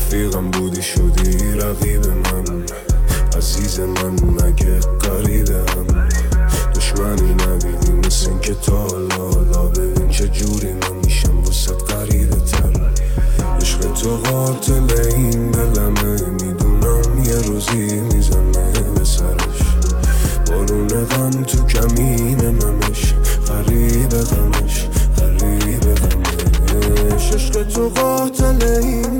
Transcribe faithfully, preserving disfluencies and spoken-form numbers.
رفیقم بودی شدی رقیب من، عزیز من مگه قریبم. دشمنی ندیدی مثل این که تا لالا، ببین چه جوری من میشم وسط قریبه تر. عشق تو قاتل این دلمه، میدونم یه روزی میزنه به سرش. بارون غم تو کمین نمش، غریب غمش غریب غمش. عشق تو قاتل این